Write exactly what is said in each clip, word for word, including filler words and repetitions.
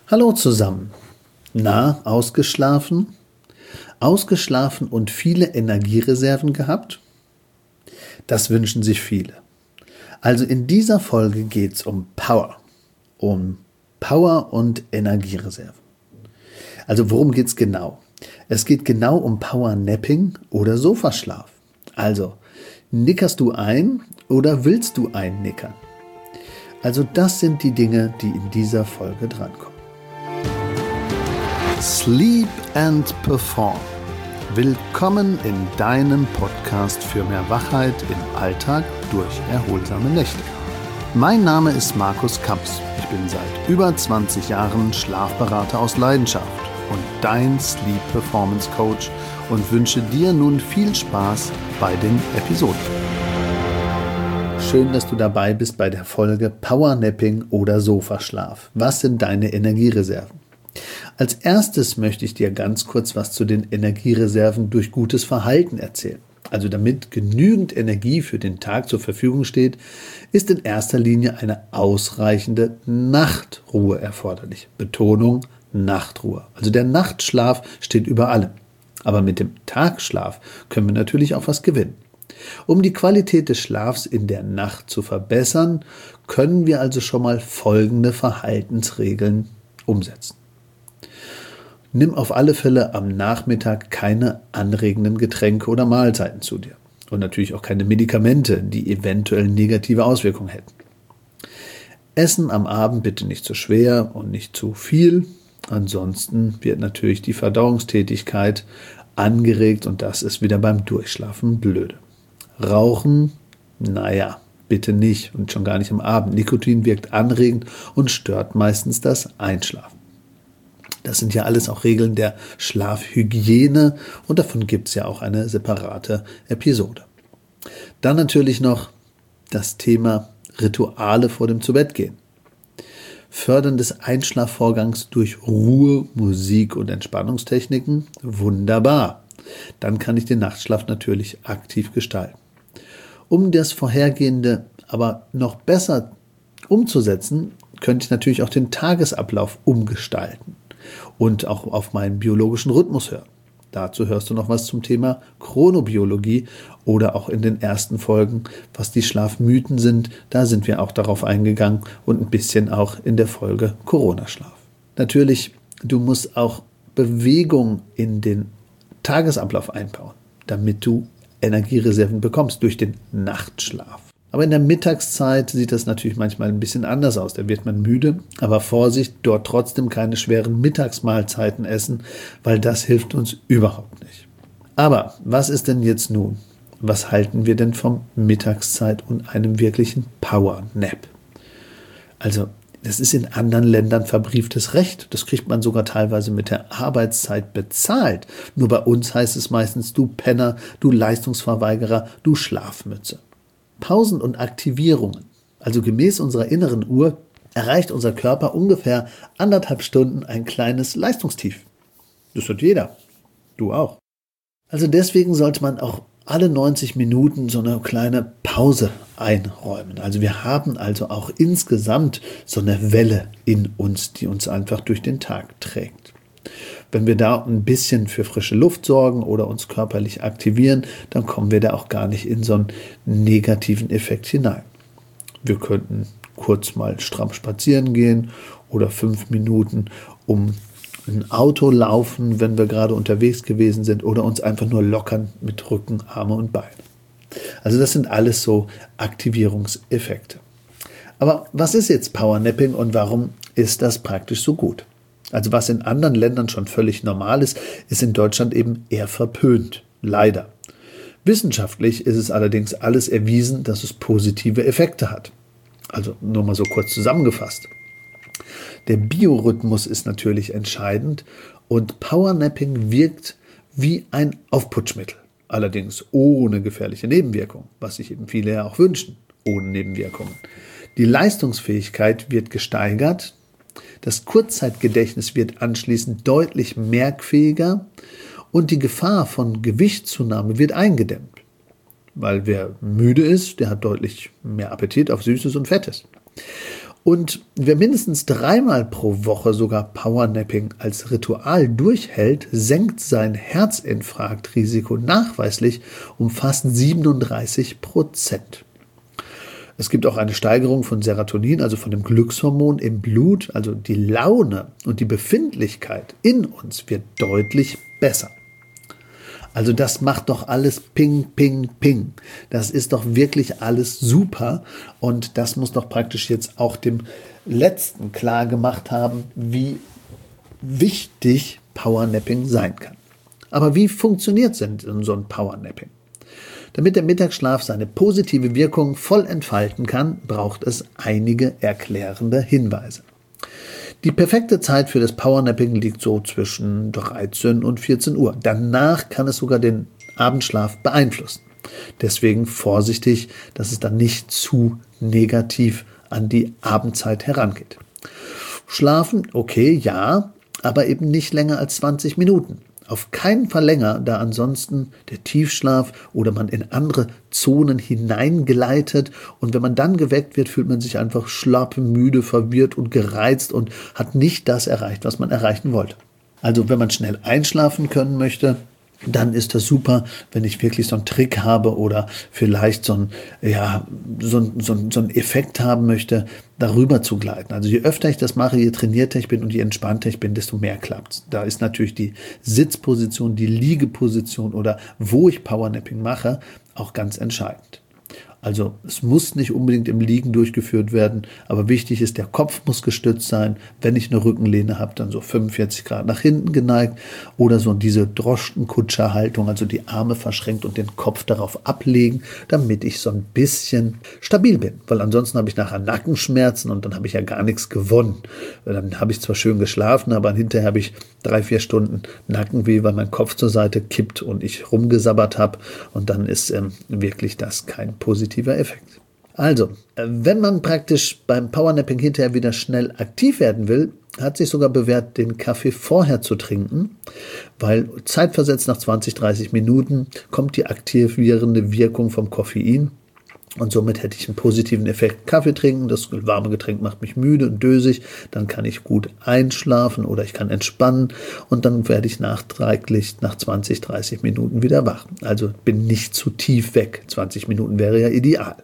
Hallo zusammen. Na, ausgeschlafen? Ausgeschlafen und viele Energiereserven gehabt? Das wünschen sich viele. Also in dieser Folge geht es um Power. Um Power und Energiereserven. Also worum geht es genau? Es geht genau um Powernapping oder Sofaschlaf. Also, nickerst du ein oder willst du einnickern? Also das sind die Dinge, die in dieser Folge drankommen. Sleep and Perform. Willkommen in deinem Podcast für mehr Wachheit im Alltag durch erholsame Nächte. Mein Name ist Markus Kamps. Ich bin seit über zwanzig Jahren Schlafberater aus Leidenschaft und dein Sleep Performance Coach und wünsche dir nun viel Spaß bei den Episoden. Schön, dass du dabei bist bei der Folge Powernapping oder Sofaschlaf. Was sind deine Energiereserven? Als erstes möchte ich dir ganz kurz was zu den Energiereserven durch gutes Verhalten erzählen. Also damit genügend Energie für den Tag zur Verfügung steht, ist in erster Linie eine ausreichende Nachtruhe erforderlich. Betonung, Nachtruhe. Also der Nachtschlaf steht über allem. Aber mit dem Tagschlaf können wir natürlich auch was gewinnen. Um die Qualität des Schlafs in der Nacht zu verbessern, können wir also schon mal folgende Verhaltensregeln umsetzen. Nimm auf alle Fälle am Nachmittag keine anregenden Getränke oder Mahlzeiten zu dir. Und natürlich auch keine Medikamente, die eventuell negative Auswirkungen hätten. Essen am Abend bitte nicht zu schwer und nicht zu viel. Ansonsten wird natürlich die Verdauungstätigkeit angeregt und das ist wieder beim Durchschlafen blöde. Rauchen, naja, bitte nicht und schon gar nicht am Abend. Nikotin wirkt anregend und stört meistens das Einschlafen. Das sind ja alles auch Regeln der Schlafhygiene und davon gibt es ja auch eine separate Episode. Dann natürlich noch das Thema Rituale vor dem Zubettgehen. Fördern des Einschlafvorgangs durch Ruhe, Musik und Entspannungstechniken, wunderbar. Dann kann ich den Nachtschlaf natürlich aktiv gestalten. Um das Vorhergehende aber noch besser umzusetzen, könnte ich natürlich auch den Tagesablauf umgestalten und auch auf meinen biologischen Rhythmus hören. Dazu hörst du noch was zum Thema Chronobiologie oder auch in den ersten Folgen, was die Schlafmythen sind. Da sind wir auch darauf eingegangen und ein bisschen auch in der Folge Corona-Schlaf. Natürlich, du musst auch Bewegung in den Tagesablauf einbauen, damit du Energiereserven bekommst durch den Nachtschlaf. Aber in der Mittagszeit sieht das natürlich manchmal ein bisschen anders aus. Da wird man müde, aber Vorsicht, dort trotzdem keine schweren Mittagsmahlzeiten essen, weil das hilft uns überhaupt nicht. Aber was ist denn jetzt nun? Was halten wir denn vom Mittagszeit und einem wirklichen Power-Nap? Also, das ist in anderen Ländern verbrieftes Recht. Das kriegt man sogar teilweise mit der Arbeitszeit bezahlt. Nur bei uns heißt es meistens, du Penner, du Leistungsverweigerer, du Schlafmütze. Pausen und Aktivierungen, also gemäß unserer inneren Uhr, erreicht unser Körper ungefähr anderthalb Stunden ein kleines Leistungstief. Das hat jeder. Du auch. Also deswegen sollte man auch alle neunzig Minuten so eine kleine Pause einräumen. Also wir haben also auch insgesamt so eine Welle in uns, die uns einfach durch den Tag trägt. Wenn wir da ein bisschen für frische Luft sorgen oder uns körperlich aktivieren, dann kommen wir da auch gar nicht in so einen negativen Effekt hinein. Wir könnten kurz mal stramm spazieren gehen oder fünf Minuten um ein Auto laufen, wenn wir gerade unterwegs gewesen sind oder uns einfach nur lockern mit Rücken, Arme und Beine. Also das sind alles so Aktivierungseffekte. Aber was ist jetzt Powernapping und warum ist das praktisch so gut? Also was in anderen Ländern schon völlig normal ist, ist in Deutschland eben eher verpönt. Leider. Wissenschaftlich ist es allerdings alles erwiesen, dass es positive Effekte hat. Also nur mal so kurz zusammengefasst. Der Biorhythmus ist natürlich entscheidend und Powernapping wirkt wie ein Aufputschmittel. Allerdings ohne gefährliche Nebenwirkungen, was sich eben viele ja auch wünschen, ohne Nebenwirkungen. Die Leistungsfähigkeit wird gesteigert. Das Kurzzeitgedächtnis wird anschließend deutlich merkfähiger und die Gefahr von Gewichtszunahme wird eingedämmt. Weil wer müde ist, der hat deutlich mehr Appetit auf Süßes und Fettes. Und wer mindestens dreimal pro Woche sogar Powernapping als Ritual durchhält, senkt sein Herzinfarktrisiko nachweislich um fast siebenunddreißig Prozent. Es gibt auch eine Steigerung von Serotonin, also von dem Glückshormon im Blut, also die Laune und die Befindlichkeit in uns wird deutlich besser. Also das macht doch alles ping, ping, ping. Das ist doch wirklich alles super und das muss doch praktisch jetzt auch dem Letzten klar gemacht haben, wie wichtig Powernapping sein kann. Aber wie funktioniert denn so ein Powernapping? Damit der Mittagsschlaf seine positive Wirkung voll entfalten kann, braucht es einige erklärende Hinweise. Die perfekte Zeit für das Powernapping liegt so zwischen dreizehn und vierzehn Uhr. Danach kann es sogar den Abendschlaf beeinflussen. Deswegen vorsichtig, dass es dann nicht zu negativ an die Abendzeit herangeht. Schlafen, okay, ja, aber eben nicht länger als zwanzig Minuten. Auf keinen Fall länger, da ansonsten der Tiefschlaf oder man in andere Zonen hineingleitet und wenn man dann geweckt wird, fühlt man sich einfach schlapp, müde, verwirrt und gereizt und hat nicht das erreicht, was man erreichen wollte. Also wenn man schnell einschlafen können möchte, dann ist das super, wenn ich wirklich so einen Trick habe oder vielleicht so einen, ja, so einen, so einen, so einen Effekt haben möchte, darüber zu gleiten. Also je öfter ich das mache, je trainierter ich bin und je entspannter ich bin, desto mehr klappt's. Da ist natürlich die Sitzposition, die Liegeposition oder wo ich Powernapping mache, auch ganz entscheidend. Also es muss nicht unbedingt im Liegen durchgeführt werden, aber wichtig ist, der Kopf muss gestützt sein. Wenn ich eine Rückenlehne habe, dann so fünfundvierzig Grad nach hinten geneigt oder so diese Droschkenkutscherhaltung, also die Arme verschränkt und den Kopf darauf ablegen, damit ich so ein bisschen stabil bin. Weil ansonsten habe ich nachher Nackenschmerzen und dann habe ich ja gar nichts gewonnen. Dann habe ich zwar schön geschlafen, aber hinterher habe ich drei, vier Stunden Nackenweh, weil mein Kopf zur Seite kippt und ich rumgesabbert habe und dann ist ähm, wirklich das kein positiver Effekt. Also, wenn man praktisch beim Powernapping hinterher wieder schnell aktiv werden will, hat sich sogar bewährt, den Kaffee vorher zu trinken, weil zeitversetzt nach zwanzig, dreißig Minuten kommt die aktivierende Wirkung vom Koffein und somit hätte ich einen positiven Effekt. Kaffee trinken, das warme Getränk macht mich müde und dösig, dann kann ich gut einschlafen oder ich kann entspannen und dann werde ich nachträglich nach zwanzig, dreißig Minuten wieder wach. Also bin nicht zu tief weg. zwanzig Minuten wäre ja ideal.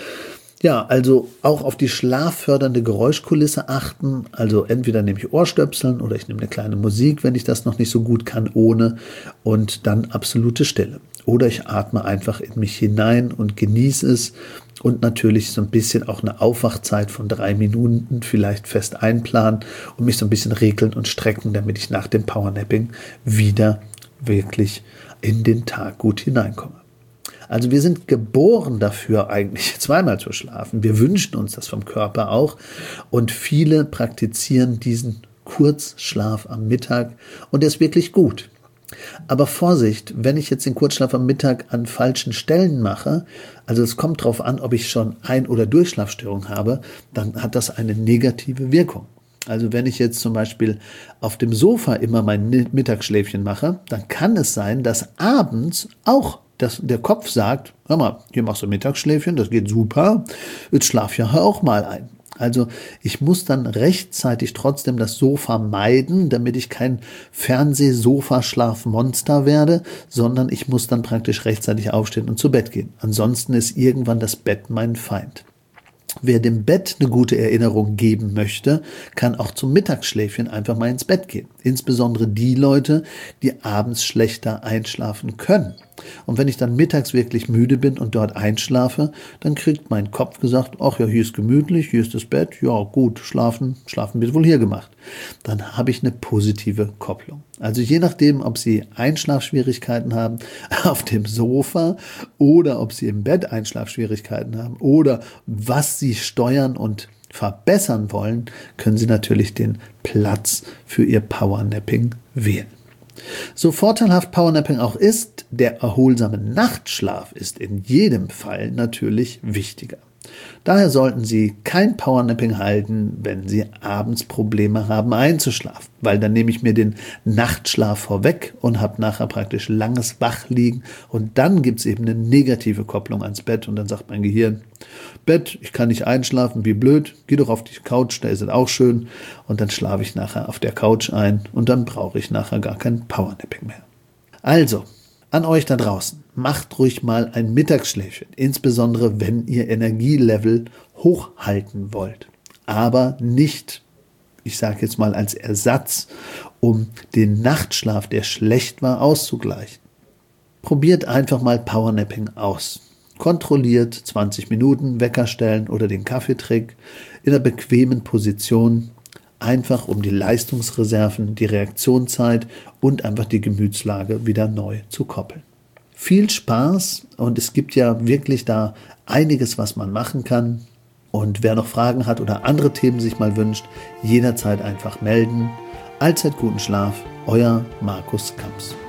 Ja, also auch auf die schlaffördernde Geräuschkulisse achten. Also entweder nehme ich Ohrstöpseln oder ich nehme eine kleine Musik, wenn ich das noch nicht so gut kann, ohne und dann absolute Stille. Oder ich atme einfach in mich hinein und genieße es und natürlich so ein bisschen auch eine Aufwachzeit von drei Minuten vielleicht fest einplanen und mich so ein bisschen regeln und strecken, damit ich nach dem Powernapping wieder wirklich in den Tag gut hineinkomme. Also wir sind geboren dafür, eigentlich zweimal zu schlafen. Wir wünschen uns das vom Körper auch und viele praktizieren diesen Kurzschlaf am Mittag und der ist wirklich gut. Aber Vorsicht, wenn ich jetzt den Kurzschlaf am Mittag an falschen Stellen mache, also es kommt darauf an, ob ich schon Ein- oder Durchschlafstörung habe, dann hat das eine negative Wirkung. Also wenn ich jetzt zum Beispiel auf dem Sofa immer mein Mittagsschläfchen mache, dann kann es sein, dass abends auch das, der Kopf sagt, hör mal, hier machst du Mittagsschläfchen, das geht super, jetzt schlaf ja auch mal ein. Also ich muss dann rechtzeitig trotzdem das Sofa meiden, damit ich kein Fernseh-Sofa-Schlafmonster werde, sondern ich muss dann praktisch rechtzeitig aufstehen und zu Bett gehen. Ansonsten ist irgendwann das Bett mein Feind. Wer dem Bett eine gute Erinnerung geben möchte, kann auch zum Mittagsschläfchen einfach mal ins Bett gehen. Insbesondere die Leute, die abends schlechter einschlafen können. Und wenn ich dann mittags wirklich müde bin und dort einschlafe, dann kriegt mein Kopf gesagt, ach ja, hier ist gemütlich, hier ist das Bett, ja gut, schlafen, schlafen wird wohl hier gemacht. Dann habe ich eine positive Kopplung. Also je nachdem, ob Sie Einschlafschwierigkeiten haben auf dem Sofa oder ob Sie im Bett Einschlafschwierigkeiten haben oder was Sie steuern und verbessern wollen, können Sie natürlich den Platz für Ihr Powernapping wählen. So vorteilhaft Powernapping auch ist, der erholsame Nachtschlaf ist in jedem Fall natürlich wichtiger. Daher sollten Sie kein Powernapping halten, wenn Sie abends Probleme haben einzuschlafen, weil dann nehme ich mir den Nachtschlaf vorweg und habe nachher praktisch langes Wachliegen und dann gibt es eben eine negative Kopplung ans Bett und dann sagt mein Gehirn, Bett, ich kann nicht einschlafen, wie blöd, geh doch auf die Couch, da ist es auch schön und dann schlafe ich nachher auf der Couch ein und dann brauche ich nachher gar kein Powernapping mehr. Also, an euch da draußen, macht ruhig mal ein Mittagsschläfchen, insbesondere wenn ihr Energielevel hochhalten wollt, aber nicht, ich sage jetzt mal als Ersatz, um den Nachtschlaf, der schlecht war, auszugleichen. Probiert einfach mal Powernapping aus. Kontrolliert zwanzig Minuten Wecker stellen oder den Kaffeetrick in einer bequemen Position, einfach um die Leistungsreserven, die Reaktionszeit und einfach die Gemütslage wieder neu zu koppeln. Viel Spaß und es gibt ja wirklich da einiges, was man machen kann. Und wer noch Fragen hat oder andere Themen sich mal wünscht, jederzeit einfach melden. Allzeit guten Schlaf, euer Markus Kamps.